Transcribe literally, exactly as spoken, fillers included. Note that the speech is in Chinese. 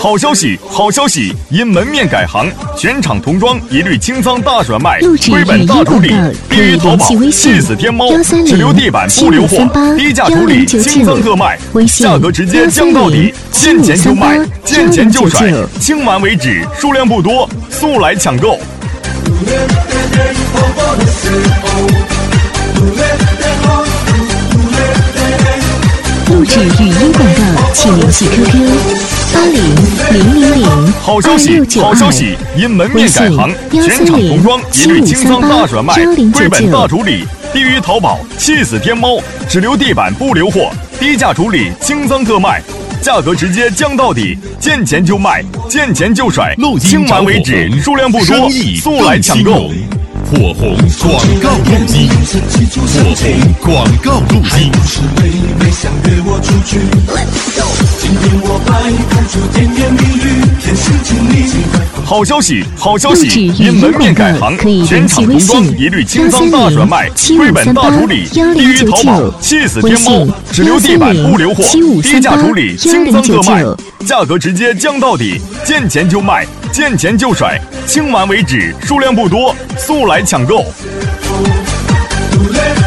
好消息，好消息！因门面改行，全场童装一律清仓大甩卖，归本大处理，低于淘宝，气死天猫，只留地板不留货，低价处理，清仓特卖，价格直接降到底，见钱就卖，见钱就甩，清完为止，数量不多，速来抢购。 录制语音广告，请联系 Q Q 八零零零零好消息，好消息！因门面改行，全场童装一律清仓大甩卖，归本大处理，低于淘宝，气死天猫，只留地板不留货，低价处理，清仓特卖，价格直接降到底，见钱就卖，见钱就甩，清完为止，数量不多，速来抢购。 火红广告路径，火红广告路径。 好消息，好消息！因门面改行，全场童装一律清仓大甩卖，归本大处理，低于淘宝，气死天猫，只留地板不留货，低价处理，清仓特卖，价格直接降到底，见钱就卖，见钱就甩，清完为止，数量不多，速来抢购。